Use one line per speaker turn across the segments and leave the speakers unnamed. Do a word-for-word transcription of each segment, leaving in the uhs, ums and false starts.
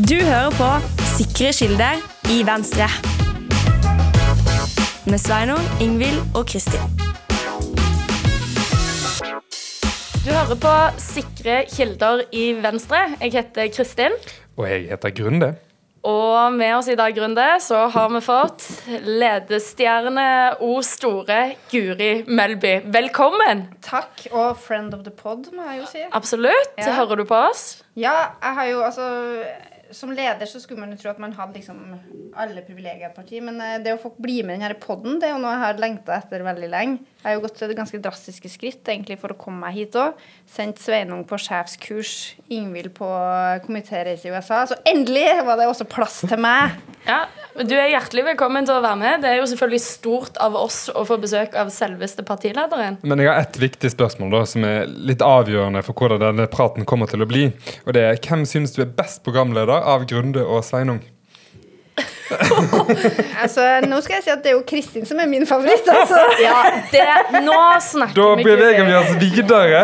Du hører på Sikre kilder i Venstre. Med Sveinung, Ingvild og Kristin. Du hører på Sikre kilder i Venstre. Jeg heter Kristin.
Og jeg heter Grunde.
Og med oss i dag, Grunde, så har vi fått ledestjerne O store Guri Melby. Velkommen!
Takk, og friend of the pod, må jeg jo si.
Absolutt.
Ja.
Hører du på oss?
Ja, jeg har jo, altså, som leder så skulle man jo tro at man hadde liksom alle privilegier i et parti, men det å få bli med i denne podden, det er jo noe jeg har lengtet etter veldig lenge. Jeg har jo gått til ganske drastiske skritt, egentlig, for å komme meg hit også. Sendt Sveinung på sjefskurs, Ingvild på komitéreise i U S A, så endelig var det også plass til meg.
Ja, du er hjertelig velkommen til å være med. Det er jo selvfølgelig stort av oss å få besøk av selveste partilederen.
Men jeg har et viktig spørsmål da, som er litt avgjørende for hvordan denne praten kommer til å bli. Og det er, hvem synes du er best programleder av Grunde og Sveinung?
Altså, nå skal jeg si at det er jo Kristin som er min favoritt, altså.
Ja, det, nå snakker
Da
vi
beveger vi oss videre.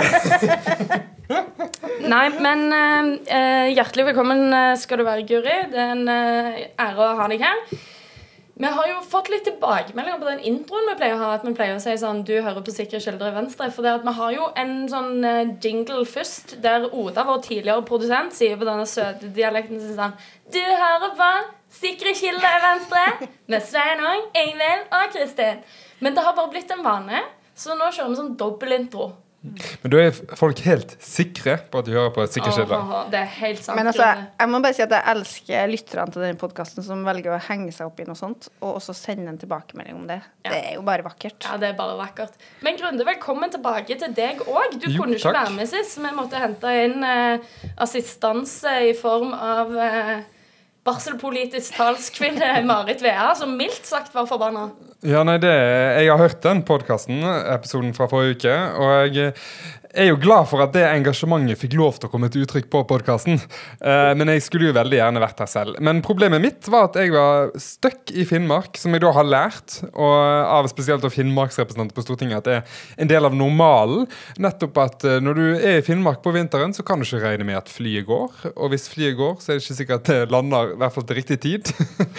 Nei, men uh, hjertelig velkommen skal du være, Guri. Det er en uh, ære å ha deg her. Vi har jo fått litt tilbakemeldinger på den introen vi pleier å ha, at vi pleier å si sånn, du hører på Sikre kilder i Venstre, for det at vi har jo en sånn uh, jingle først, der Oda, vår tidligere produsent, sier på denne søte dialekten sin sånn, du hører på Sikre kilder i Venstre, med Sveinung, Ingvild og Kristin. Men det har bare blitt en vane, så nå kjører vi sånn dobbelintro.
Men da er folk helt sikre på at de hører på Sikre kilder.
Åh, det er helt sant.
Men altså, jeg må bare si at jeg elsker lytterne til denne podcasten som velger å henge seg opp i noe sånt, og også sende en tilbakemelding om det.
Ja.
Det er jo bare vakkert.
Ja, det er bare vakkert. Men Grunde, velkommen tilbake til deg også. Du
Jo,
kunne ikke
takk.
være med sist, så vi måtte hente inn eh, assistanse i form av eh, barselpolitisk talskvinne Marit Vea, som mildt sagt var forbanna.
Ja, nei, det, jeg har hørt den podcasten, episoden fra forrige uke, og jeg er jo glad for at det engasjementet fikk lov til å komme til uttrykk på podcasten. Eh, men jeg skulle jo veldig gjerne vært her selv. Men problemet mitt var at jeg var støkk i Finnmark, som jeg da har lært, og av spesielt av Finnmarksrepresentanter på Stortinget, at det er en del av normalen. Nettopp at eh, når du er i Finnmark på vinteren, så kan du ikke regne med at flyet går. Og hvis flyet går, så er det ikke sikkert at det lander i hvert fall til riktig tid.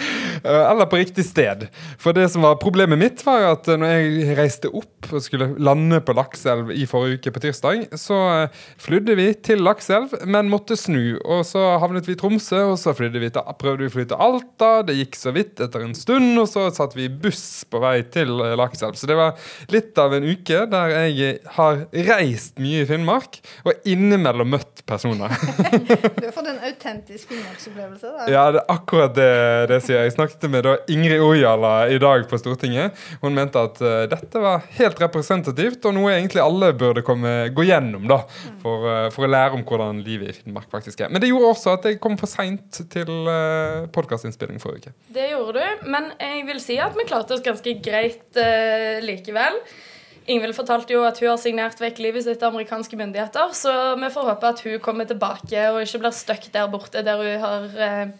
Eller på riktig sted. For det som var problemet mitt var at når jeg reiste opp og skulle lande på Lakselv i forrige uke på tirsdag, så flydde vi til Lakselv, men måtte snu. Og så havnet vi i Tromsø, og så flydde vi til, prøvde vi å fly til Alta. Det gikk så vidt etter en stund, og så satt vi i buss på vei til Lakselv. Så det var litt av en uke der jeg har reist mye i Finnmark, og innimellom møtt personer.
Du har fått en autentisk Finnmarksopplevelse, da.
Ja, det er akkurat det, det sier jeg. Jeg snakket med da Ingrid Ojala i dag på Stortinget. Hun mente at uh, dette var helt representativt, og noe egentlig alle burde komme, gå gjennom da, for, uh, for å lære om hvordan livet i Finnmark faktisk er. Men det gjorde også at jeg kom for sent til uh, podcastinnspilling forrige uke.
Det gjorde du, men jeg vil si at vi klarte oss ganske greit uh, likevel. Ingvild fortalte jo at hun har signert vekk livet sitt til amerikanske myndigheter, så vi får håpe at hun kommer tilbake og ikke blir støkk der borte, der hun har uh,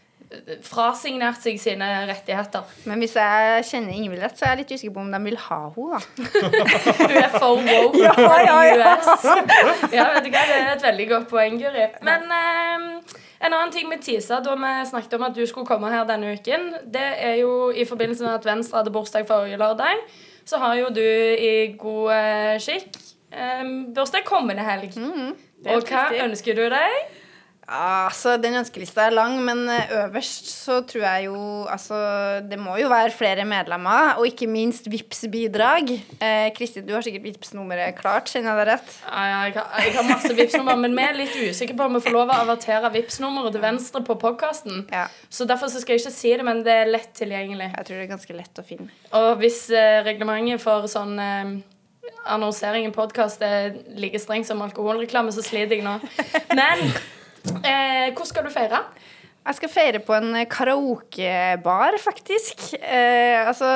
frasignert seg sine rettigheter.
Men hvis jeg kjenner Ingvild rett, så er jeg litt usikker på om de vil ha henne, da.
Du er for woke
Ja, ja, ja.
i U S. Ja, vet du hva, det er et veldig godt poeng, Guri. Men eh, en annen ting med Tisa, da vi snakket om at du skulle komme her denne uken, det er jo i forbindelse med at Venstre hadde bursdag forrige lørdag, så har jo du i god eh, skikk eh, bursdag kommende helg.
Mm,
Og hva
riktig.
ønsker du deg?
Altså, den ønskelista er lang, men øverst så tror jeg jo, altså, det må jo være flere medlemmer, og ikke minst Vipps-bidrag. Eh, Kristin, du har sikkert Vipps-nummeret klart, kjenner jeg det rett?
Ja, ja, jeg, har, jeg har masse Vipps-nummer, men vi er litt usikre på om vi får lov å avertere Vipps-nummeret til venstre på podcasten.
Ja.
Så derfor så skal jeg ikke si det, men det er lett tilgjengelig.
Jeg tror det er ganske lett å finne.
Og hvis eh, reglementet for sånn eh, annonsering i podcast er like streng som alkoholreklame, så sliter jeg nå. Men eh, hvor skal du feire?
Jeg skal feire på en karaokebar, faktisk. Eh, altså,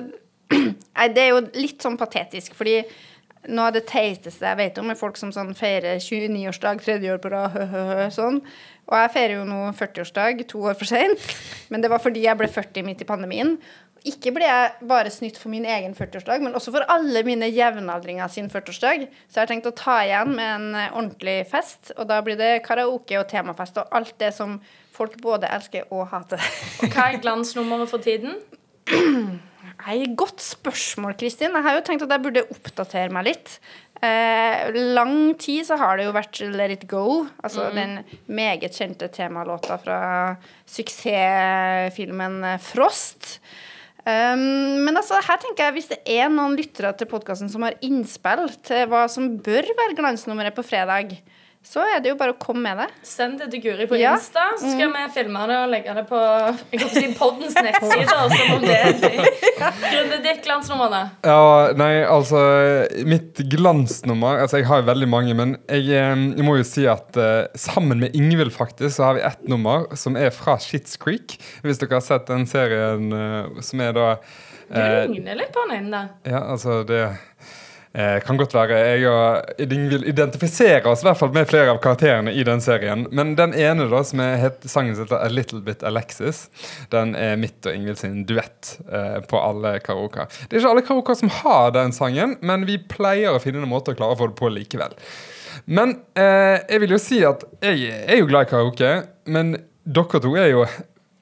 nei, det er jo litt sånn patetisk, fordi noe av det teiteste jeg vet om er folk som sånn feirer tjueni-årsdag, tredje år på rad, hø, hø, hø, sånn. Og jeg feirer jo nå førti-årsdag, to år for sent. Men det var fordi jeg ble førti midt i pandemien. ikke ble jeg bare snytt for min egen førtiårsdag, men også for alle mine jevnaldringer sin førtiårsdag. Så jeg har tenkt å ta igjen med en ordentlig fest, og da blir det karaoke og temafest og alt det som folk både elsker og hater.
Og hva er glansnummeret for tiden?
Nei, godt spørsmål, Kristin. Jeg har jo tenkt at jeg burde oppdatere meg litt. Eh, lang tid så har det jo vært Let It Go, altså mm. den meget kjente temalåta fra suksessfilmen Frost. Um, men altså, her tenker jeg, hvis det er noen lyttere til podcasten som har innspill til hva som bør være glansnummeret på fredag, så er det jo bare å komme med det.
Send det til Guri på
ja.
Insta, så skal mm. vi filme det og legge det på, jeg kan si, poddens nettsider, som om det er grunnet ditt glansnummer da.
Ja, nei, altså, mitt glansnummer, altså jeg har veldig mange, men jeg, jeg må jo si at uh, sammen med Ingvild faktisk, så har vi ett nummer som er fra Schitt's Creek, hvis dere har sett den serien uh, som er da... Uh,
du ligner litt på den inn da.
Ja, altså det... Eh, kan godt være. Jeg og Ingvild identifiserer oss i hvert fall med flere av karakterene i den serien. Men den ene da, som er het, sangen heter A Little Bit Alexis, den er mitt og Ingvild sin duett eh, på alle karaoker. Det er ikke alle karaoker som har den sangen, men vi pleier å finne en måte å klare å få det på likevel. Men eh, jeg vil jo si at jeg er jo glad i karaoke, men dere to er jo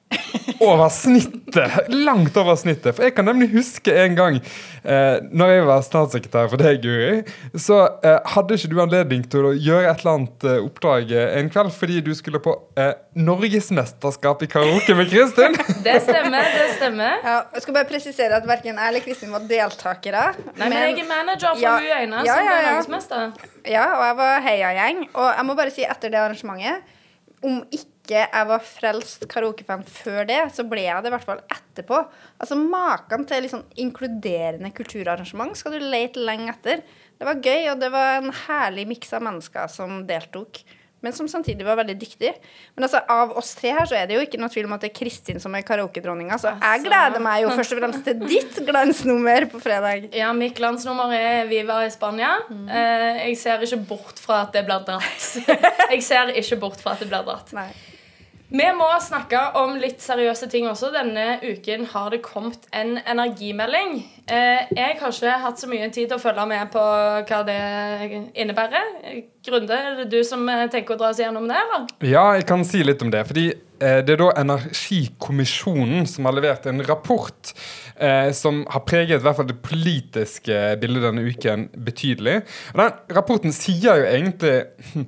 over snittet, langt over snittet. For jeg kan nemlig huske en gang eh, når jeg var statssekretær for deg, Guri, så eh, hadde ikke du anledning til å gjøre et eller annet eh, oppdrag en kveld fordi du skulle på eh, Norgesmesterskap i karaoke med Kristin.
Det stemmer, det stemmer.
Ja, jeg skal bare presisere at hverken jeg eller Kristin var deltakere.
Nei, men, men jeg er manager for
ja,
U Øyne,
ja,
som
ja, ja.
er Norgesmester.
Ja, og jeg var heiagjeng. Og jeg må bare si etter det arrangementet, om ikke jeg var frelst karaokefan før det, så ble jeg det i hvert fall etterpå. Altså, maken til liksom inkluderende kulturarrangement skal du lete lenge etter. Det var gøy, og det var en herlig mix av mennesker som deltok, men som samtidig var veldig dyktig. Men altså, av oss tre her så er det jo ikke noe tvil om at det er Kristin som er karaoke-dronninga, så jeg gleder meg jo først og fremst til ditt glansnummer på fredag.
Ja, mitt glansnummer er Viva i Spania. Mm. Eh, jeg ser ikke bort fra at det blir dratt. Jeg ser ikke bort fra at det blir dratt.
Nei.
Vi må snakke om litt seriøse ting også. Denne uken har det kommet en energimelding. Eh, jeg har ikke hatt så mye tid til å følge med på hva det innebærer. Grunde, er det du som tenker å dra oss gjennom det, eller?
Ja, jeg kan si litt om det, fordi eh, det er da Energikommisjonen som har levert en rapport eh, som har preget i hvert fall det politiske bildet denne uken betydelig. Og den rapporten sier jo egentlig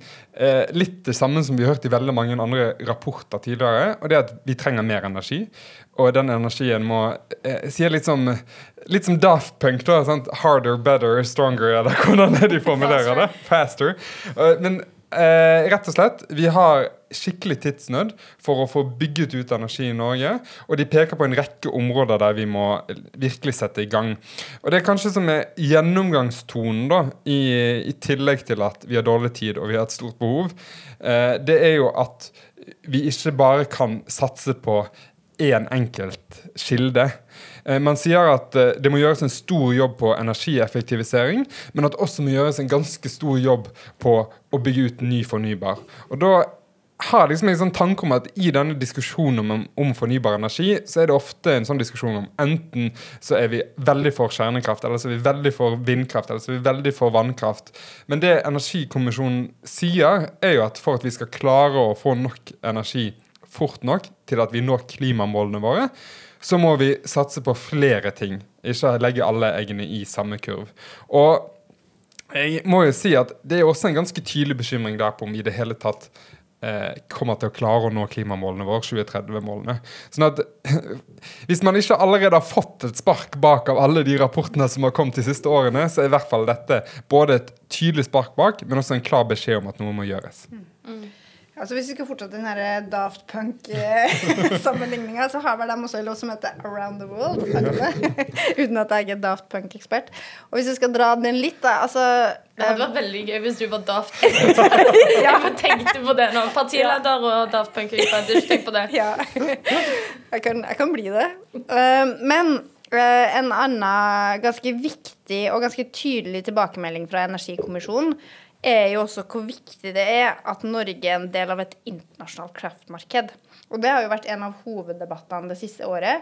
eh, litt det samme som vi har hørt i veldig mange andre rapporter tidligere, og det er at vi trenger mer energi, og den energien må eh, sier litt som litt som Daft Punk da, sant? Harder, better, stronger, eller hvordan er de formulerer det? Faster. Uh, men uh, rett og slett, vi har skikkelig tidsnød for å få bygget ut energi i Norge, og de peker på en rekke områder der vi må virkelig sette i gang. Og det er kanskje som er gjennomgangstonen da, i, i tillegg til at vi har dårlig tid og vi har et stort behov, uh, det er jo at vi ikke bare kan satse på en enkelt kilde. Man sier at det må gjøres en stor jobb på energieffektivisering, men at det også må gjøres en ganske stor jobb på å bygge ut ny fornybar. Og da har jeg liksom en sånn tanke om at i denne diskusjonen om, om fornybar energi, så er det ofte en sånn diskusjon om enten så er vi veldig for kjernekraft, eller så er vi veldig for vindkraft, eller så er vi veldig for vannkraft. Men det Energikommisjonen sier er jo at for at vi skal klare å få nok energi fort nok til at vi når klimamålene våre, så må vi satse på flere ting. Ikke legge alle eggene i samme kurv. Og jeg må jo si at det er også en ganske tydelig bekymring der på om vi i det hele tatt eh, kommer til å klare å nå klimamålene våre, tjue tretti-målene. Sånn at hvis man ikke allerede har fått et spark bak av alle de rapportene som har kommet de siste årene, så er i hvert fall dette både et tydelig spark bak, men også en klar beskjed om at noe må gjøres.
Mm. Mm. Altså hvis vi skal fortsette den her Daft Punk-sammenligningen, så har vel de også en låt som heter Around the World, uten at jeg er Daft Punk-ekspert. Og hvis vi skal dra den litt da, altså...
Det hadde vært veldig gøy hvis du var Daft Punk. Jeg tenkte på det nå. Partileder og Daft Punk-ekspert, du tenkte på det.
Ja, jeg kan, jeg kan bli det. Men en annen ganske viktig og ganske tydelig tilbakemelding fra Energikommisjonen er jo også hvor viktig det er at Norge er en del av et internasjonalt kraftmarked. Og det har jo vært en av hoveddebattene det siste året.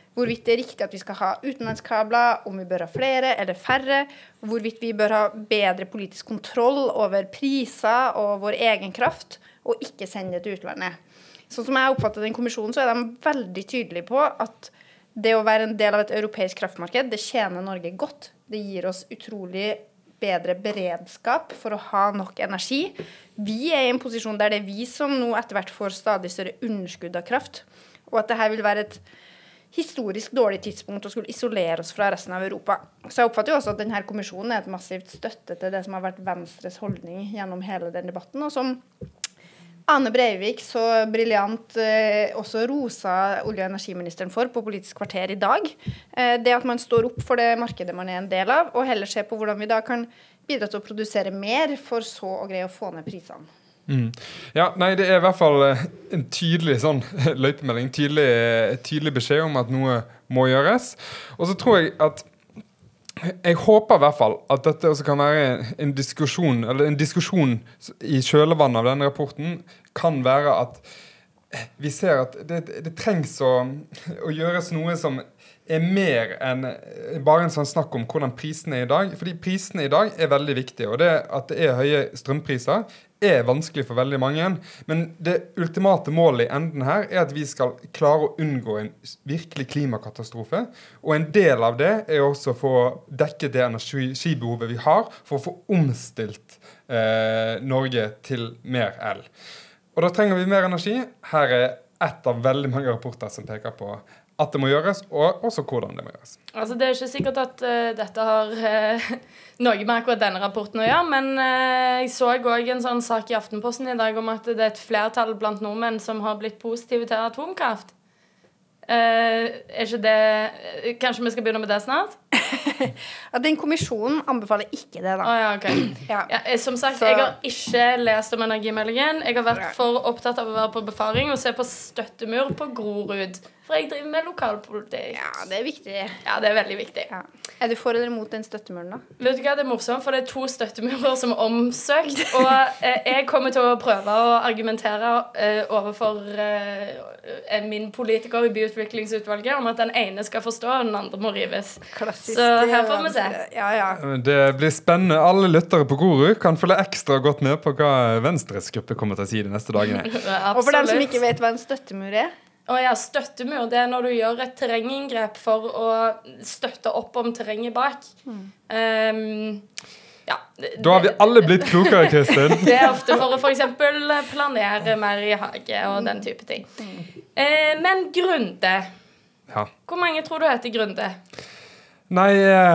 hvorvidt det er riktig at vi skal ha utenlandskabler, om vi bør ha flere eller færre, hvorvidt vi bør ha bedre politisk kontroll over priser og vår egen kraft, og ikke sende det til utlandet. Sånn som jeg oppfatter den kommisjonen, så er de veldig tydelige på at det å være en del av et europeisk kraftmarked, det tjener Norge godt. Det gir oss utrolig bedre beredskap for å ha nok energi. Vi er i en posisjon der det er vi som nå etter hvert får stadig større underskudd av kraft, og at dette vil være et historisk dårlig tidspunkt å skulle isolere oss fra resten av Europa. Så jeg oppfatter jo også at denne kommisjonen er et massivt støtte til det som har vært Venstres holdning gjennom hele den debatten, og som Ane Breivik så briljant eh, også rosa olje- og energiministeren for på Politisk kvarter i dag. Eh, det at man står opp for det markedet man er en del av, og heller ser på hvordan vi da kan bidra til å produsere mer for så å greie å få ned prisene.
Mm. Ja, nei, det er i hvert fall en tydelig sånn løypemelding, tydelig, tydelig beskjed om at noe må gjøres. Og så tror jeg at jeg håper i hvert fall at dette også kan være en diskusjon, eller en diskusjon i kjølvannet av denne rapporten, kan være at vi ser at det, det trengs å, å gjøres noe som er mer enn bare en sånn snakk om hvordan prisene er i dag. Fordi prisene i dag er veldig viktige, og det at det er høye strømpriser er vanskelig for veldig mange. Men det ultimate målet i enden her er at vi skal klare å unngå en virkelig klimakatastrofe. Og en del av det er også å få dekket det energibehovet vi har for å få omstilt eh, Norge til mer el. Og da trenger vi mer energi. Her er ett av veldig mange rapporter som peker på at det må gjøres, og også hvordan det må gjøres.
Altså, det er ikke sikkert at uh, dette har uh, noe med akkurat denne rapporten å gjøre, men uh, jeg så også en sånn sak i Aftenposten i dag om at det er et flertall blant nordmenn som har blitt positive til atomkraft. Uh, er ikke det... Kanskje vi skal begynne med det snart?
At den kommisjonen anbefaler ikke det, da.
Oh, ja, okay. ja. Ja, som sagt, så... jeg har ikke lest om energimeldingen. Jeg har vært for opptatt av å være på befaring og se på støttemur på Grorud. For jeg driver med lokalpolitikk.
Ja, det er viktig.
Ja, det er veldig viktig.
Ja. Er du for eller mot den støttemuren, da?
Vet du hva, det er morsomt, for det er to støttemurer som er omsøkt. Og eh, jeg kommer til å prøve å argumentere eh, overfor eh, min politiker i byutviklingsutvalget om at den ene skal forstå, og den andre må rives.
Klassisk.
Så her får vi se.
Ja, ja.
Det blir spennende. Alle lyttere på Grorud kan følge ekstra godt med på hva Venstres gruppe kommer til å si de neste dagene.
Og for dem som ikke vet hva en støttemur er,
Å ja, støttemur, det er når du gjør et terrenginngrep for å støtte opp om terrenget bak. Mm. Um, ja.
Da har vi alle blitt klokere, Kristin.
Det er ofte for å for eksempel planere mer i hage og den type ting. Uh, men Grunde.
Ja. Hvor
mange tror du heter Grunde?
Nei,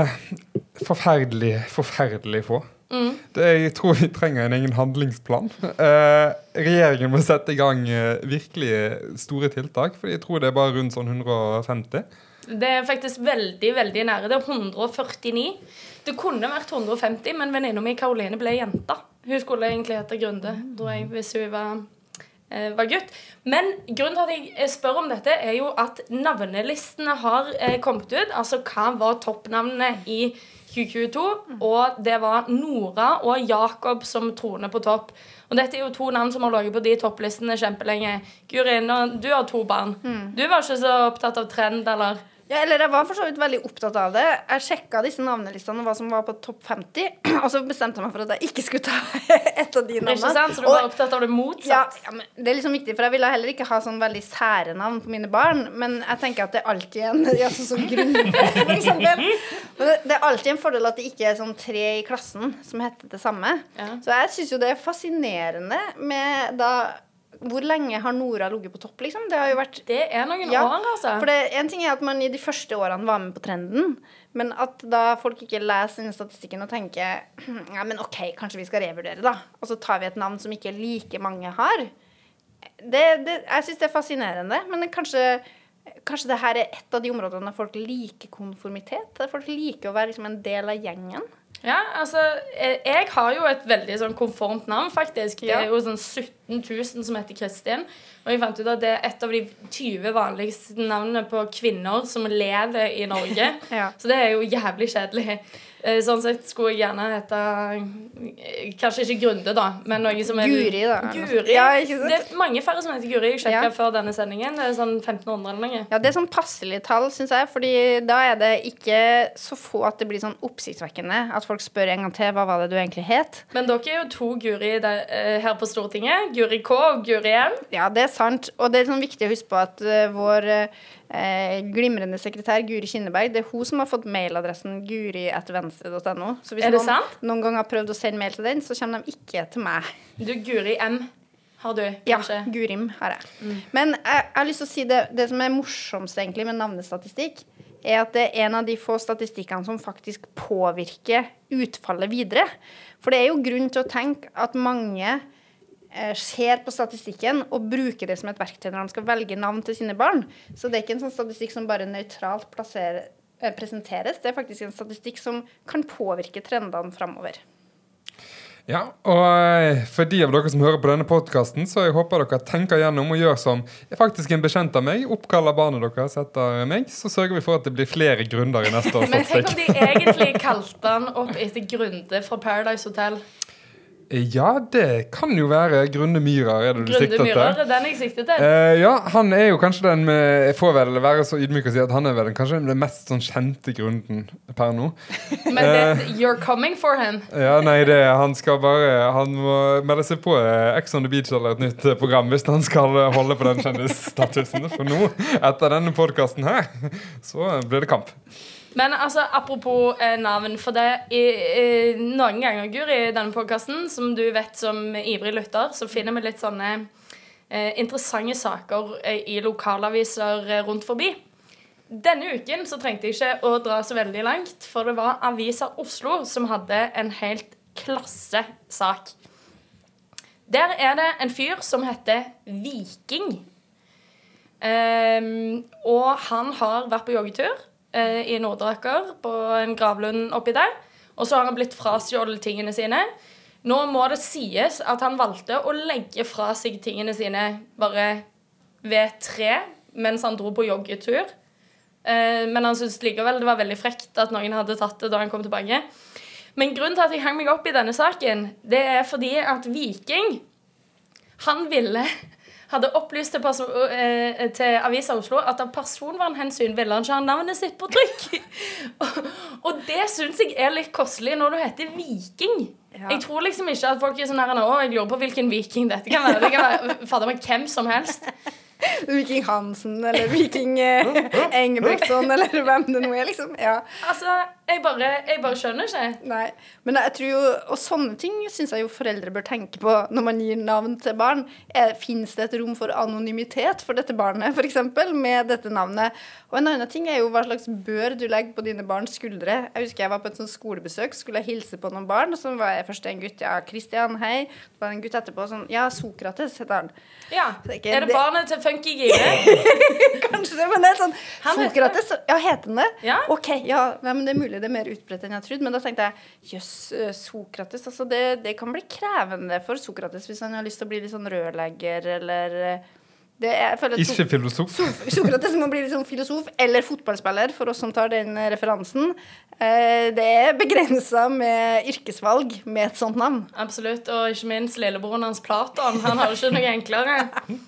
forferdelig, forferdelig få. Mm. Det, jeg tror vi trenger en egen handlingsplan. Eh, regjeringen må sette i gang eh, virkelig store tiltak, for jeg tror det er bare rundt sånn hundre og femti.
Det er faktisk veldig, veldig nære. Det er hundre og førtini. Det kunne vært hundre og femti, men venninna mi Karoline ble jenta. Hun skulle egentlig hete Grunde, tror jeg, hvis hun var, eh, var gutt. Men grunnen til at jeg spør om dette er jo at navnelistene har eh, kommet ut. Altså, hva var toppnavnene i tjue tjueto, og det var Nora og Jakob som troner på topp. Og dette er jo to navn som har ligget på de topplistene kjempelenge. Gurin, du har to barn. Mm. Du var ikke så opptatt av trend, eller?
Ja, eller jeg var for så vidt veldig opptatt av det. Jeg sjekket disse navnelistene og hva som var på topp femti, og så bestemte jeg meg for at jeg ikke skulle ta et av de navnene.
Ikke sant? Så du var og, opptatt av det motsatt?
Ja, ja, men det er liksom viktig, for jeg ville heller ikke ha sånn veldig sære navn på mine barn, men jeg tenker at det er alltid en, ja, sånn som Grunde, for eksempel. Men det, det er alltid en fordel at det ikke er sånn tre i klassen som heter det samme. Ja. Så jeg synes jo det er fascinerende med da hvor lenge har Nora ligget på topp, liksom? Det har jo vært...
Det er noen
ja,
år, altså.
For det, en ting er at man i de første årene var med på trenden, men at da folk ikke leser denne statistikken og tenker, ja, men ok, kanskje vi skal revurdere da, og så tar vi et navn som ikke like mange har. Det, det, jeg synes det er fascinerende, men det, kanskje, kanskje det her er et av de områdene der folk liker konformitet, der folk liker å være liksom en del av gjengen.
Ja, altså, jeg har jo et veldig sånn konformt navn, faktisk. Det er jo sånn sytten tusen som heter Kristin. Og jeg fant ut at det er et av de tyve vanligste navnene på kvinner som lever i Norge. Ja. Så det er jo jævlig kjedelig. Sånn sett skulle jeg gjerne hete kanskje ikke Grunde da, men noe som er
Guri da.
Guri.
Ja, ikke sant?
Det er mange færre som heter Guri. Jeg sjekket
Ja.
før denne sendingen. Det er sånn femten hundre eller noe.
Ja, det er sånn passelig tall, synes jeg, fordi da er det ikke så få at det blir sånn oppsiktsvekkende at folk spør en gang til, hva var det du egentlig het?
Men dere er jo to Guri der, eh, her på Stortinget. Guri K og Guri M.
Ja, det er sant, og det er sånn viktig å huske på at uh, vår uh, glimrende sekretær Guri Kinneberg, det er hun som har fått mailadressen guri at venstre punktum no. Så hvis
Er det
noen,
sant?
noen gang har prøvd å sende mail til den, så kommer de ikke til meg.
Du, Guri M har du,
Ja,
kanskje?
Gurim har jeg. Mm. Men jeg, jeg har lyst til å si det, det som er morsomst egentlig med navnestatistikk, er at det er en av de få statistikkene som faktisk påvirker utfallet videre. For det er jo grunn til å tenke at mange eh, ser på statistikken og bruker det som et verktøy når de skal velge navn til sine barn. Så det er ikke en sånn statistikk som bare nøytralt plasserer, eh, presenteres. Det er faktisk en statistikk som kan påvirke trendene fremover.
Ja, og for de av dere som hører på denne podcasten, så jeg håper dere tenker gjennom og gjør som faktisk en bekjent av meg, oppkaller barnet deres etter meg, så sørger vi for at det blir flere grunder i neste års
Men tenk om
statistikk.
de egentlig kalte den opp etter Grunde fra Paradise Hotel.
Ja, det kan jo være Grunde Myhrer, er det du
Grunde
sikter til?
Myhrer, er den jeg sikter til.
Eh, ja, han er jo kanskje den med, jeg får vel være så ydmyk å si at han er vel den, kanskje den mest sånn kjente grunden per nå.
Men det, you're coming for him.
Ja, nei, det, han skal bare, han må melde seg på eh, Ex on the Beach eller et nytt eh, program hvis han skal eh, holde på den kjendisstatusen. For nå, etter denne podcasten her, så blir det kamp.
Men altså, apropos eh, navn, for det er eh, noen ganger, Guri, i denne podcasten, som du vet som ivrig lytter, så finner vi litt sånne eh, interessante saker eh, i lokalaviser eh, rundt forbi. Denne uken så trengte jeg ikke å dra så veldig langt, for det var Aviser Oslo som hadde en helt klassesak. Der er det en fyr som heter Viking. Um, og han har vært på joggetur i Nordraker på en gravlund oppi der, og så har han blitt frastjålet tingene sine. Nå må det sies at han valgte å legge fra seg tingene sine bare ved tre mens han dro på joggetur. Eh, men han syntes likevel det var veldig frekt at noen hadde tatt det da han kom tilbake. Men grunnen til at jeg hang meg opp i denne saken, det er fordi at Viking, han ville hadde opplyst til, perso- eh, til Aviser Oslo at av personvernhensyn ville han ikke ha navnet sitt på trykk. og, og det synes jeg er litt kostelig når du heter Viking. Ja. Jeg tror liksom ikke at folk er sånn her, å, jeg lurer på hvilken Viking dette kan være. Det kan være fader meg hvem som helst.
Viking Hansen, eller Viking eh, Engebrektsson, eller hvem det nå er, liksom. Ja.
Altså, jeg bare, jeg bare skjønner ikke.
Nei, men jeg tror jo, og sånne ting synes jeg jo foreldre bør tenke på når man gir navn til barn. Er, finnes det et rom for anonymitet for dette barnet, for eksempel, med dette navnet? Og en annen ting er jo hva slags bør du legger på dine barns skuldre. Jeg husker jeg var på et sånt skolebesøk, skulle jeg hilse på noen barn, og så var jeg først en gutt, ja, Kristian, hei. Så var det en gutt etterpå, sånn, ja, Sokrates heter han.
Ja,
det er, ikke,
er det, det barnet til Funky Gire?
Kanskje, men det er sånn,
han
Sokrates, ja, heter han det?
Ja.
Ok, ja, nei, men det er mulig det er mer utbredt enn jeg trodde, men da tenkte jeg, jøss, Sokrates, altså det, det kan bli krevende for Sokrates hvis han har lyst til å bli litt sånn rørlegger, eller det er, jeg føler at
Ikke filosof.
So- Sokrates må bli litt sånn filosof, eller fotballspiller, for oss som tar den referansen. Eh, det er begrenset med yrkesvalg med et sånt navn.
Absolutt, og ikke minst lillebroren hans Platon, han har jo ikke noe enklere.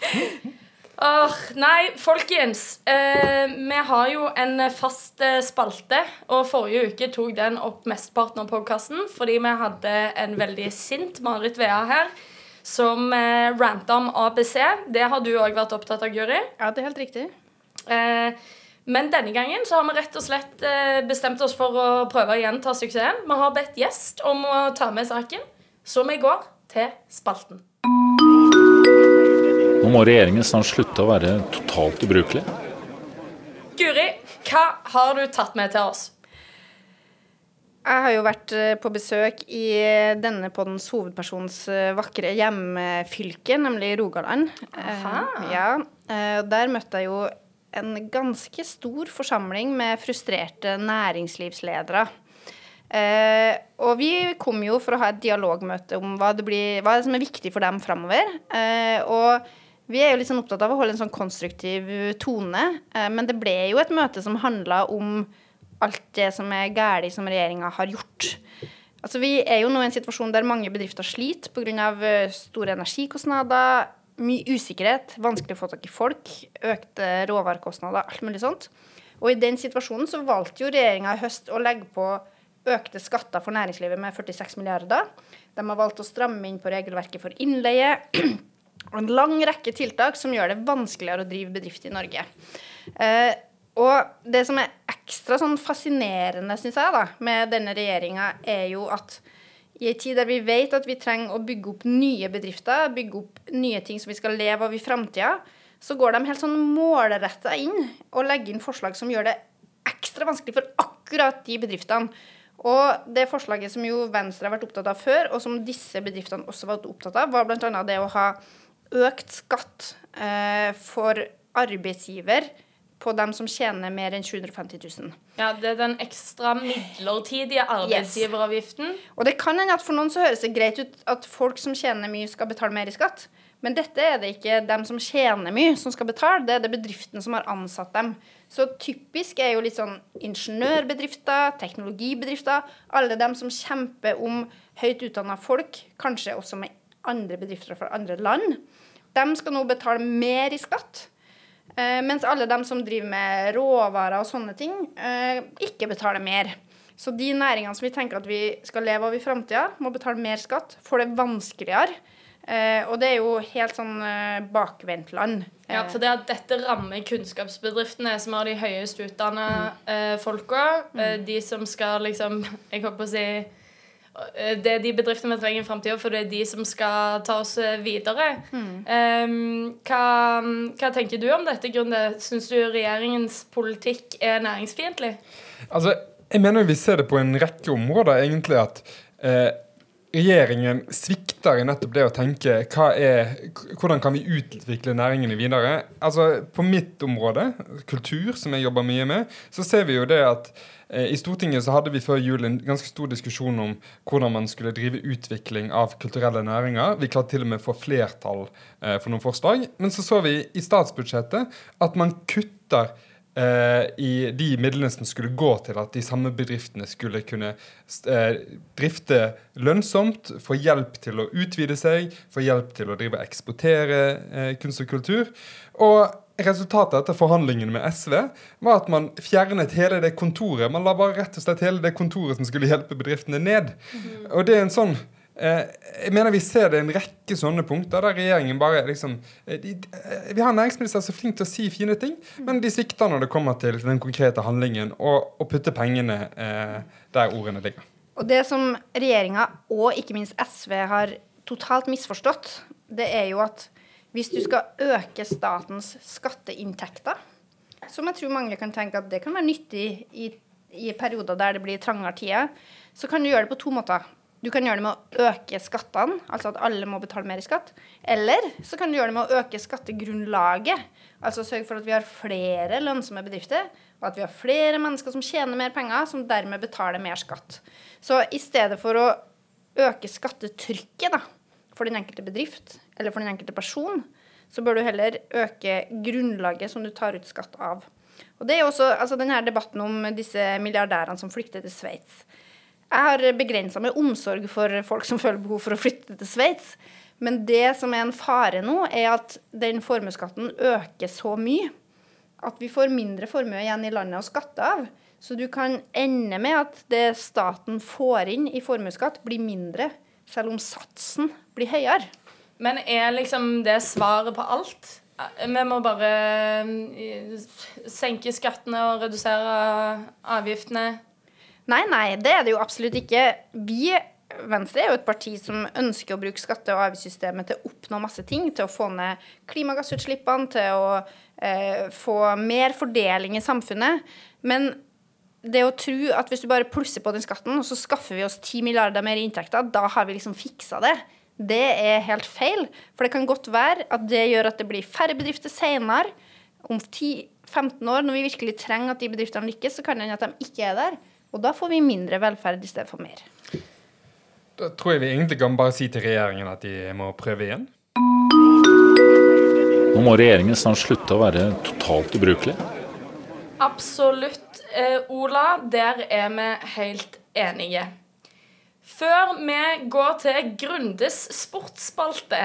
Åh, nei, folkens, eh, vi har jo en fast eh, spalte, og forrige uke tok den opp mesteparten av podcasten, fordi vi hadde en veldig sint Marit Vea her, som eh, rantet om A B C. Det har du også vært opptatt av, Guri.
Ja, det er helt riktig.
Eh, men denne gangen så har vi rett og slett eh, bestemt oss for å prøve å gjenta suksessen. Vi har bedt gjest om å ta med saken, så vi går til spalten.
Nå må regjeringen snart slutte å være totalt ubrukelig.
Guri, hva har du tatt med til oss?
Jeg har jo vært på besøk i denne poddens hovedpersons vakre hjemmefylke, nemlig Rogaland.
Aha.
Ja, der møtte jeg jo en ganske stor forsamling med frustrerte næringslivsledere. Eh, og vi kom jo for å ha et dialogmøte om hva det, blir, hva det som er viktig for dem fremover. Eh, og vi er jo litt sånn opptatt av å holde en sånn konstruktiv tone, eh, men det ble jo et møte som handlet om alt det som er gærlig som regjeringen har gjort. Altså, vi er jo nå i en situasjon der mange bedrifter sliter på grunn av store energikostnader, mye usikkerhet, vanskelig å få tak i folk, økte råvarekostnader, alt mulig sånt. Og i den situasjonen så valgte jo regjeringen i høst å legge på økte skatter for næringslivet med førtiseks milliarder. De har valgt å stramme inn på regelverket for innleie, og en lang rekke tiltak som gjør det vanskeligere å drive bedrift i Norge. Eh, og det som er ekstra sånn fascinerende, synes jeg da, med denne regjeringen er jo at i en tid der vi vet at vi trenger å bygge opp nye bedrifter, bygge opp nye ting som vi skal leve av i fremtiden, så går de helt sånn målrettet inn og legger inn forslag som gjør det ekstra vanskelig for akkurat de bedriftene. Og det forslaget som jo Venstre har vært opptatt av før, og som disse bedriftene også var opptatt av, var blant annet det å ha økt skatt eh, for arbeidsgiver på dem som tjener mer enn sju hundre og femti tusen.
Ja, det er den ekstra midlertidige arbeidsgiveravgiften.
Yes. Og det kan hende at for noen så høres det greit ut at folk som tjener mye skal betale mer i skatt, men dette er det ikke dem som tjener mye som skal betale, det er det bedriften som har ansatt dem. Så typisk er jo litt sånn ingeniørbedrifter, teknologibedrifter, alle dem som kjemper om høyt utdannede folk, kanskje også med andre bedrifter fra andre land. De skal nå betale mer i skatt, eh, mens alle dem som driver med råvarer og sånne ting, eh, ikke betaler mer. Så de næringene som vi tenker at vi skal leve av i fremtiden, må betale mer skatt, får det vanskeligere. Eh, og det er jo helt sånn eh, bakvendt land.
Ja, for det at dette rammer kunnskapsbedriftene som har de høyest utdannede eh, folka, eh, de som skal liksom, jeg håper å si, eh, det er de bedriftene vi trenger i fremtiden, for det er de som skal ta oss videre. Mm. Eh, hva, hva tenker du om dette, Grunde? Synes du regjeringens politikk er næringsfiendtlig?
Altså, jeg mener vi ser det på en rekke områder, egentlig, at eh, regjeringen svikter i nettopp det å tenke hva er, hvordan kan vi utvikle næringene videre. Altså på mitt område, kultur, som jeg jobber mye med, så ser vi jo det at eh, i Stortinget så hadde vi før jul en ganske stor diskusjon om hvordan man skulle drive utvikling av kulturelle næringer. Vi klarte til og med å få flertall eh, for noen forslag, men så så vi i statsbudsjettet at man kutter i de midlene som skulle gå til at de samme bedriftene skulle kunne eh, drifte lønnsomt, få hjelp til å utvide seg, få hjelp til å drive og eksportere eh, kunst og kultur. Og resultatet etter forhandlingene med S V var at man fjernet hele det kontoret. Man la bare rett og slett hele det kontoret som skulle hjelpe bedriftene ned. Mm-hmm. Og det er en sånn Eh, jeg mener vi ser det en rekke sånne punkter der regjeringen bare liksom eh, de, eh, vi har en næringsminister som er flink til å si fine ting, men de svikter når det kommer til den konkrete handlingen og, og putte pengene eh, der ordene ligger.
Og det som regjeringen og ikke minst S V har totalt misforstått, det er jo at hvis du skal øke statens skatteinntekter, som jeg tror mange kan tenke at det kan være nyttig i, i perioder der det blir trangere tider, så kan du gjøre det på to måter. Du kan gjøre det med å øke skattene, altså at alle må betale mer i skatt. Eller så kan du gjøre det med å øke skattegrunnlaget, altså sørge for at vi har flere lønnsomme bedrifter, og at vi har flere mennesker som tjener mer penger, som dermed betaler mer skatt. Så i stedet for å øke skattetrykket da, for den enkelte bedrift, eller for den enkelte person, så bør du heller øke grunnlaget som du tar ut skatt av. Og det er også altså denne debatten om disse milliardærene som flykter til Sveits. Jeg har begrenset med omsorg for folk som føler behov for å flytte til Sveits, men det som er en fare nå er at den formueskatten øker så mye at vi får mindre formue igjen i landet å skatte av. Så du kan ende med at det staten får inn i formueskatt blir mindre, selv om satsen blir høyere.
Men er liksom det svaret på alt? Vi må bare senke skattene og redusere avgiftene.
Nei, nei, det er det jo absolutt ikke. Vi, Venstre, er jo et parti som ønsker å bruke skatte- og avgiftssystemet til å oppnå masse ting, til å få ned klimagassutslippene, til å eh, få mer fordeling i samfunnet. Men det å tro at hvis du bare plusser på den skatten, og så skaffer vi oss ti milliarder mer inntekter, da har vi liksom fikset det. Det er helt feil, for det kan godt være at det gjør at det blir færre bedrifter senere. Om ti til femten år, når vi virkelig trenger at de bedriftene lykkes, så kan det hende at de ikke er der. Og da får vi mindre velferd i stedet for mer.
Da tror jeg vi egentlig kan bare si til regjeringen at de må prøve igjen.
Nå må regjeringen snart slutte å være totalt ubrukelig.
Absolutt. eh, Ola, der er vi helt enige. Før vi går til Grundes sportsspalte.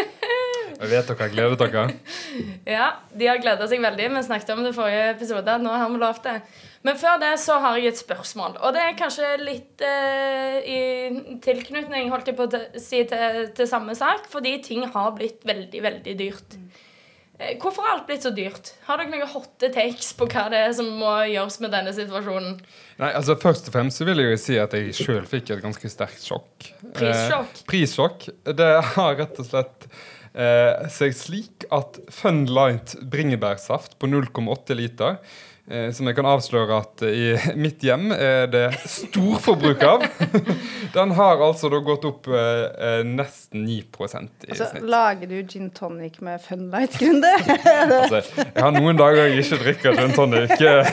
Jeg vet dere har gledet dere.
Ja, de har gledet seg veldig. Vi snakket om det i forrige episode. Nå har vi lovt det. Men før det så har jeg et spørsmål. Og det er kanskje litt eh, i tilknytning, holdt jeg på å si, til, til samme sak. Fordi ting har blitt veldig, veldig dyrt. Eh, hvorfor har alt blitt så dyrt? Har dere noen hotte takes på hva det er som må gjøres med denne situasjonen?
Nei, altså Først og fremst så vil jeg jo si at jeg selv fikk et ganske sterkt sjokk.
Prissjokk?
Eh, prissjokk. Det har rett og slett eh, seg slik at Fun Light bringebærsaft på null komma åtte liter, eh, som jeg kan avsløre at i mitt hjem er det storforbruk av, den har altså da gått opp eh, nesten ni prosent i
Altså,
snitt.
lager du gin tonic med Fun Light, Grunde?
Altså, jeg har noen dager jeg ikke drikker gin tonic,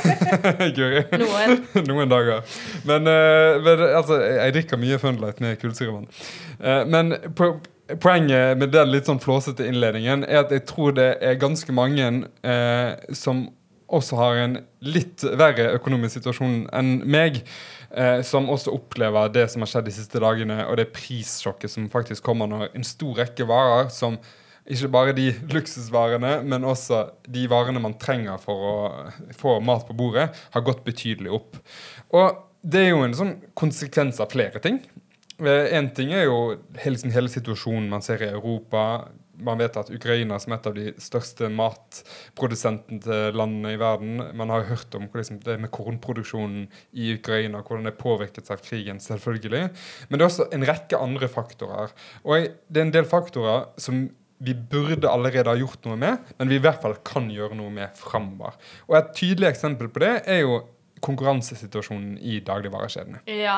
Guri.
Noen.
Noen dager. Men, uh, men altså, jeg drikker mye Fun Light med kullsyrevann. Uh, men po poenget med den litt sånn flåsete innledningen er at jeg tror det er ganske mange uh, som også har en litt verre økonomisk situasjon enn meg, uh, som også opplever det som har skjedd de siste dagene, og det prissjokket som faktisk kommer når en stor rekke varer som ikke bare de luksusvarene, men også de varene man trenger for å få mat på bordet, har gått betydelig opp. Og det er jo en sånn konsekvens av flere ting. En ting er jo hele, hele situasjonen man ser i Europa. Man vet at Ukraina som et av de største matprodusentene til landene i verden, man har jo hørt om hvordan det er med kornproduksjonen i Ukraina, hvordan det påvirket av krigen, selvfølgelig. Men det er også en rekke andre faktorer. Og det er en del faktorer som vi burde allerede ha gjort noe med, men vi i hvert fall kan gjøre noe med fremover. Og et tydelig eksempel på det er jo konkurransesituasjonen i dagligvarekjedene.
Ja.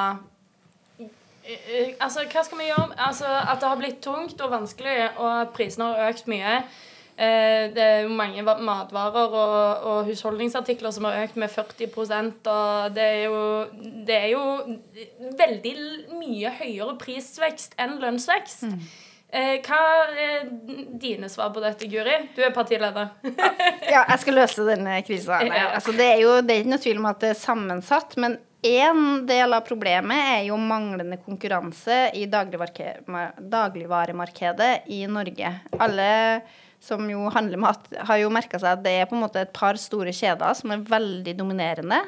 Altså, hva skal vi gjøre? Altså, at det har blitt tungt og vanskelig, og at prisene har økt mye. Eh, det er jo mange matvarer og, og husholdningsartikler som har økt med førti prosent, og det er jo, det er jo veldig mye høyere prisvekst enn lønnsvekst. Mm. Eh, hva er dine svar på dette, Guri? Du er partileder.
Ja, jeg skal løse denne krisen.
Ja.
Altså, det er jo det er ikke noe tvil om at det er sammensatt, men en del av problemet er jo manglende konkurranse i dagligvaremarkedet i Norge. Alle som jo handler mat har jo merket seg at det er på en måte et par store kjeder som er veldig dominerende.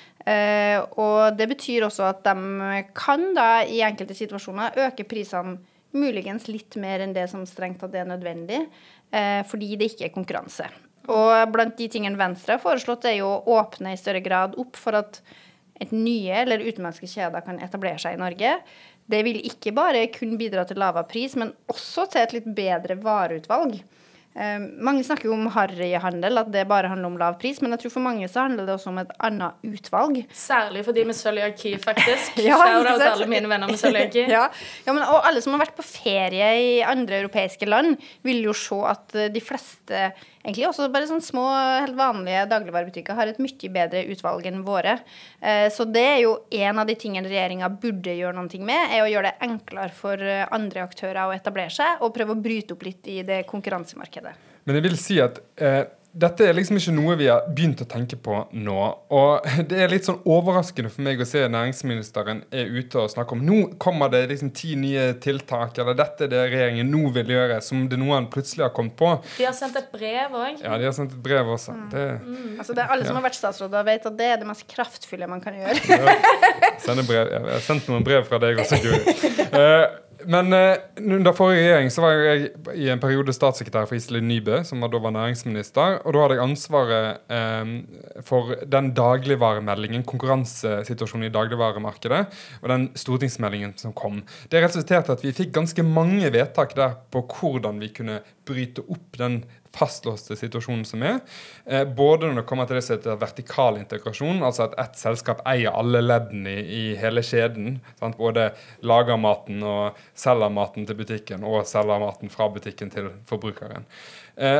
Uh, og det betyr også at de kan da i enkelte situasjoner øke prisene muligens litt mer enn det som strengt tatt er nødvendig, uh, fordi det ikke er konkurranse. Og blant de tingene Venstre har foreslått er jo å åpne i større grad opp for at et nye eller utenlandske kjeder kan etablere seg i Norge. Det vil ikke bare kun bidra til lavere pris, men også til et litt bedre vareutvalg. Eh, mange snakker jo om harryhandel, at det bare handler om lav pris, men jeg tror for mange så handler det også om et annet utvalg.
Særlig for de med cøliaki, faktisk.
Ja,
Shout-out til alle mine venner med cøliaki.
Ja, ja, men og alle som har vært på ferie i andre europeiske land, vil jo se at de fleste, egentlig også bare sånne små, helt vanlige dagligvarebutikker, har et mye bedre utvalg enn våre. Eh, så det er jo en av de tingene regjeringen burde gjøre noe med, er å gjøre det enklere for andre aktører å etablere seg, og prøve å bryte opp litt i det konkurransemarkedet.
Men jeg vil si at eh, dette er liksom ikke noe vi har begynt å tenke på nå. Og det er litt sånn overraskende for meg å se næringsministeren er ute og snakke om nå kommer det liksom ti nye tiltak, eller dette er det regjeringen nå vil gjøre, som det noen plutselig har kommet på.
De har sendt et brev også.
Ja, de har sendt et brev også. Mm. Det,
mm. Altså det er alle som har vært statsråder vet at det er det mest kraftfulle man kan gjøre.
Ja, sende brev. Ja, jeg har sendt noen brev fra deg også, Guri. Uh, Men eh, under forrige regjering så var jeg i en periode statssekretær for Iselin Nybø, som var da var næringsminister, og da hadde jeg ansvaret eh, for den dagligvaremeldingen, konkurransesituasjonen i dagligvaremarkedet, og den stortingsmeldingen som kom. Det resulterte at vi fikk ganske mange vedtak der på hvordan vi kunne bryte opp den fastlåste situasjonen som er. Eh, både når det kommer til det som heter vertikal integrasjon, altså at ett selskap eier alle leddene i, i hele kjeden, sant? Både lager maten og selger maten til butikken, og selger maten fra butikken til forbrukeren. Eh,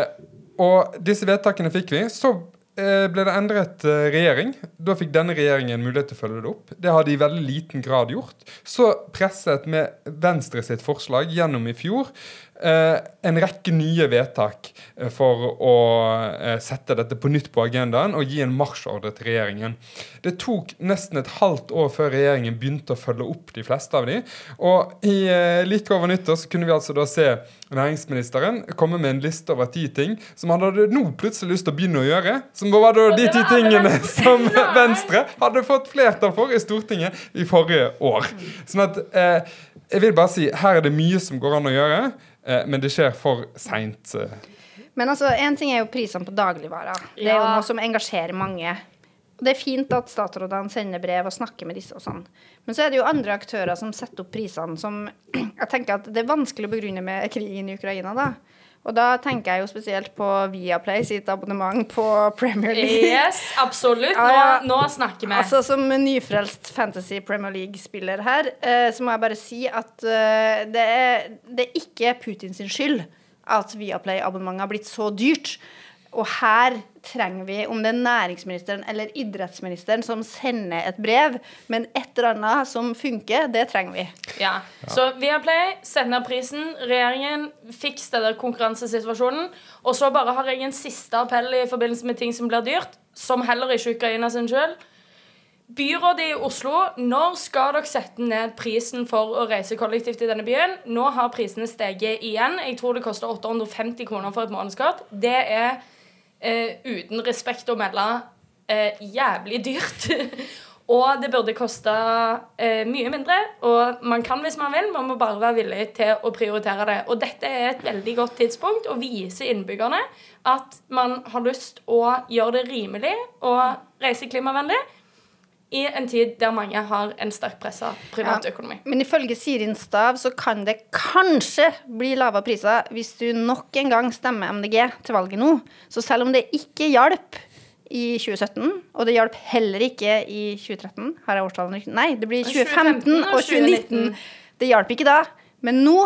og disse vedtakene fikk vi, så eh, ble det endret eh, regjering. Da fikk denne regjeringen mulighet til å følge det opp. Det har de i veldig liten grad gjort. Så presset med Venstre sitt forslag gjennom i fjor, eh, en rekke nye vedtak eh, for å eh, sette dette på nytt på agendaen og gi en marsjordre til regjeringen. Det tok nesten et halvt år før regjeringen begynte å følge opp de fleste av de, og i eh, like over nyttår så kunne vi altså da se næringsministeren komme med en liste over ti ting som han hadde nå plutselig lyst til å begynne å gjøre, som var da de ti tingene som Venstre hadde fått flertall for i Stortinget i forrige år. Sånn at eh, jeg vil bare si, her er det mye som går an å gjøre, eh, men det skjer for sent.
Men altså, en ting er jo prisene på dagligvarer. Det er jo noe som engasjerer mange. Det er fint at statsrådene sender brev og snakker med disse og sånn. Men så er det jo andre aktører som setter opp prisene som jeg tenker at det er vanskelig å begrunne med krigen i Ukraina da. Og da tenker jeg jo spesielt på Viaplay sitt abonnement på Premier League.
Yes, absolutt. Nå,
Ja, ja.
nå snakker vi.
Altså, som nyfrelst Fantasy Premier League-spiller her, eh, så må jeg bare si at eh, det, er, det er ikke Putin sin skyld at Viaplay-abonnementet har blitt så dyrt. Og her trenger vi, om det er næringsministeren eller idrettsministeren som sender et brev, men et eller annet som funker, det trenger vi.
Ja. Så Viaplay, sett ned prisen. Regjeringen fiks det der konkurransesituasjonen. Og så bare har jeg en siste appell i forbindelse med ting som blir dyrt, som heller ikke Ukraina sin skyld. Byrådet i Oslo, når skal dere sette ned prisen for å reise kollektivt i denne byen? Nå har prisene steget igjen. Jeg tror det koster åtte hundre og femti kroner for et månedskort. Det er eh, uten respekt å melde eh, jævlig dyrt. Og det burde koste eh, mye mindre. Og man kan hvis man vil, man må bare være villig til å prioritere det. Og dette er et veldig godt tidspunkt å vise innbyggerne at man har lyst å gjøre det rimelig og reise klimavennlig i en tid der mange har en sterk presset privatøkonomi.
Ja, men ifølge Sirin Stav så kan det kanskje bli lavere priser hvis du nok en gang stemmer M D G til valget nå. Så selv om det ikke hjalp i tjue sytten, og det hjalp heller ikke i tjue tretten, har jeg årstallene riktig? Nei, det blir tjue femten og tjue nitten. Det hjalp ikke da, men nå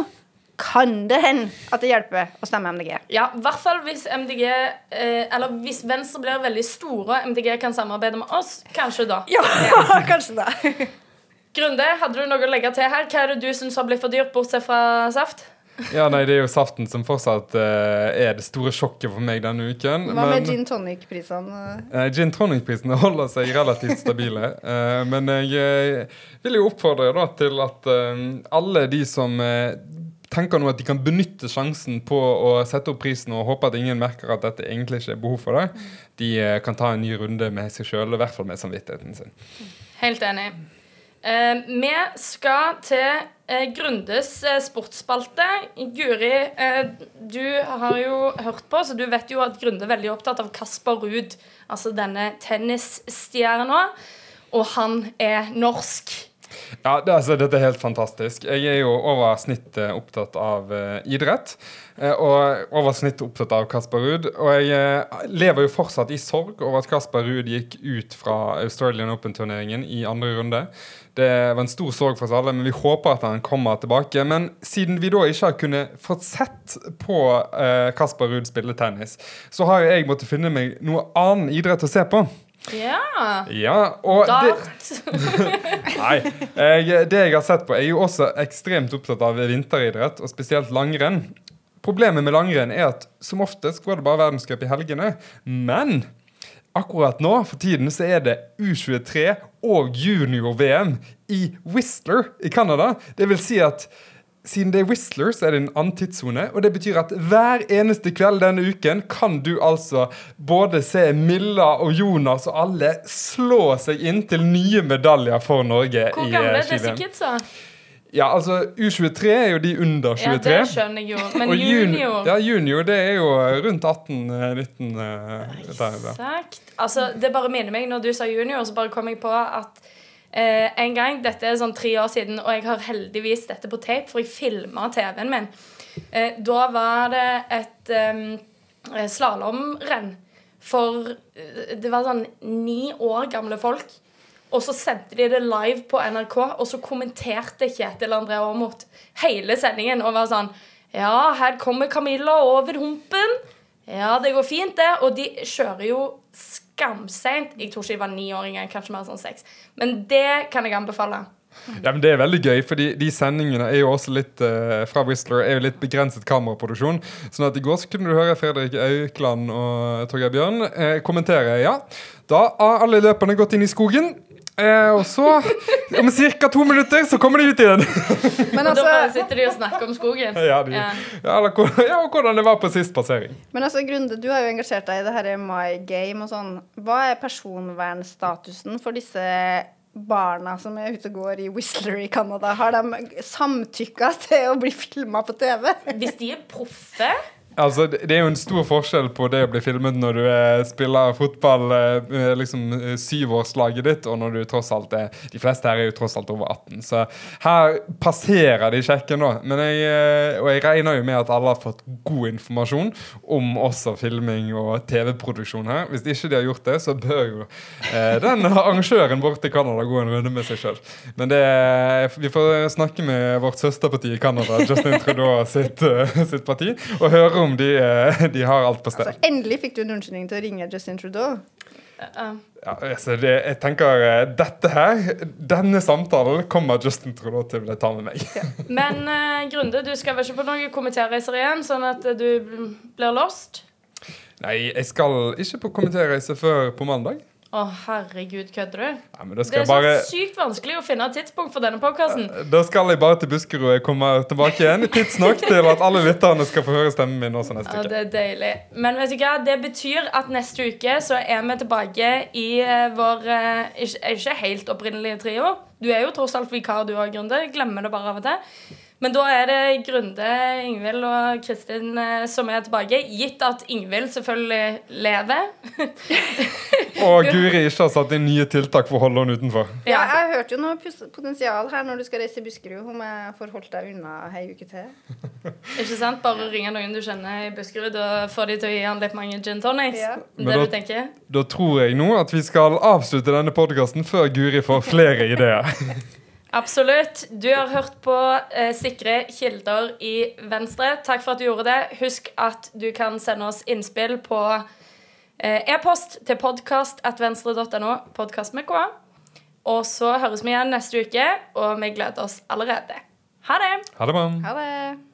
kan det hende at det hjelper å stemme M D G.
Ja, i hvert fall hvis M D G eh, eller hvis Venstre blir veldig store og M D G kan samarbeide med oss, kanskje da.
Ja, kanskje da.
Grunde, hadde du noe å legge til her? Hva er det du synes har blitt for dyrt, bortsett fra saft?
Ja, nei, det er jo saften som fortsatt uh, er det store sjokket for meg denne uken.
Hva med
men,
gin tonic-prisene?
Uh, gin tonic-prisene holder seg relativt stabile. Uh, men jeg uh, vil jo oppfordre da, til at uh, alle de som uh, tenker nå at de kan benytte sjansen på å sette opp prisen og håpe at ingen merker at dette egentlig ikke er behov for det, de uh, kan ta en ny runde med seg selv, i hvert fall med samvittigheten sin.
Helt enig. Uh, vi skal til uh, Grundes uh, sportsspalte. Guri, uh, du har jo hørt på, så du vet jo at Grunde er veldig opptatt av Kasper Ruud, altså denne tennisstjerna, og han er norsk.
Ja, det, altså, dette er helt fantastisk. Jeg er jo over snittet opptatt av uh, idrett, uh, og over snittet opptatt av Kasper Ruud. Og jeg uh, lever jo fortsatt i sorg over at Kasper Ruud gikk ut fra Australian Open-turneringen i andre runde. Det var en stor sorg for oss alle, men vi håper at han kommer tilbake. Men siden vi da ikke har kunnet fått sett på uh, Kasper Ruud spille tennis, så har jo jeg måttet finne meg noe annen idrett å se på.
Ja.
Ja, og
Dart.
Nei, jeg, det jeg har sett på er jo også ekstremt opptatt av vinteridrett, og spesielt langrenn. Problemet med langrenn er at som oftest går det bare verdenscup i helgene, men akkurat nå, for tiden, så er det U tjuetre og junior-V M i Whistler i Canada. Det vil si at siden det er Whistler, så er det en annen tidszone, og det betyr at hver eneste kveld denne uken kan du altså både se Milla og Jonas og alle slå seg inn til nye medaljer for Norge i ski-V M.
Hvor gamle er disse kidsa?
Ja, altså U tjuetre er jo de under tjuetre.
Ja, det skjønner jeg jo. Men
og
junior...
Ja, junior, det er jo rundt atten nitten der.
Exakt. Altså, det bare minner meg, når du sa junior, så bare kom jeg på at Eh, en gang, dette er sånn tre år siden, og jeg har heldigvis dette på tape, for jeg filmet T V-en min. Eh, da var det et um, slalomrenn for uh, det var sånn ni år gamle folk, og så sendte de det live på N R K, og så kommenterte Kjetil André Aamodt hele sendingen og var sånn: ja, her kommer Camilla over humpen. Ja, det går fint det. Og de kjører jo skamsent. Jeg tror ikke de var ni år engang, kanskje mer sånn seks. Men det kan jeg anbefale.
Ja, men det er veldig gøy, fordi de sendingene er jo også litt uh, fra Whistler, er jo litt begrenset kameraproduksjon. Sånn at i går så kunne du høre Fredrik Aukland og Torgeir Bjørn eh, kommentere, ja. Da har alle løperne gått inn i skogen, eh, og så, om cirka to minutter, så kommer de ut igjen.
Men
Og da
altså,
bare sitter de og snakker om skogen.
Ja, de,
Ja.
ja, eller, hvor- ja, og hvordan det var på sist passering.
men altså, Grunde, du har jo engasjert deg i det her My Game og sånn. Hva er personvernstatusen for disse barna som er ute og går i Whistler i Canada? Har de samtykket til å bli filmet på T V?
Hvis de er proffe,
Altså, det det er jo en stor forskjell på det å bli filmet når du eh, spiller fotball, eh, liksom eh, syvårslaget ditt, og når du tross alt er, de fleste her er jo tross alt over atten. Så her passerer de sjekken da. Men jeg, eh, og jeg regner jo med at alle har fått god informasjon om også filming og T V-produksjon her. Hvis ikke de har gjort det, så bør jo eh, den arrangøren bort til Canada gå en runde med seg selv. Men det, vi får snakke med vårt søsterparti i Canada, Justin Trudeau sitt, uh, sitt parti, og høre om de, uh, de har alt på sted.
Altså, endelig fikk du en unnskyldning til å ringe Justin Trudeau.
uh,
Ja, altså det, jeg tenker uh, dette her, denne samtalen kommer Justin Trudeau til å ta med meg.
Men uh, Grunde, du skal vel ikke på noen kommentarreiser igjen, sånn at uh, du blir lost?
Nei, jeg skal ikke på kommentarreise før på mandag.
Å, herregud, kødder du?
Ja, men da
Det
skal
er
jeg
så
bare...
sykt vanskelig å finne et tidspunkt for denne podcasten.
Da skal jeg bare til Buskerud. Jeg kommer tilbake igjen tidsnok til at alle lytterne skal få høre stemmen min også neste
Ja,
uke.
det er deilig. Men vet du hva, det betyr at neste uke så er vi tilbake i uh, vår uh, ikke, ikke helt opprinnelige trio. Du er jo tross alt vikar, du og Grunde. Jeg glemmer det bare av og til. Men da er det Grunde, Ingvild og Kristin uh, som er tilbake. Gitt at Ingvild selvfølgelig lever.
Og Guri ikke har satt inn nye tiltak for å holde henne utenfor.
Ja, jeg har hørt jo noe pus- potensial her når du skal reise i Buskerud, om jeg får holdt deg unna ei uke til.
Ikke sant? Bare ringe noen du kjenner i Buskerud og få de til å gi han litt mange gin tonics.
Ja.
Det
Men da-
du tenker?
Da tror jeg nå at vi skal avslutte denne podcasten før Guri får flere ideer.
Absolutt. Du har hørt på eh, Sikre kilder i Venstre. Takk for at du gjorde det. Husk at du kan sende oss innspill på eh, e-post til podcast at venstre punktum no, podcast med K. Og så høres vi igjen neste uke, og vi gleder oss allerede. Ha det!
Ha det bra.
Ha det!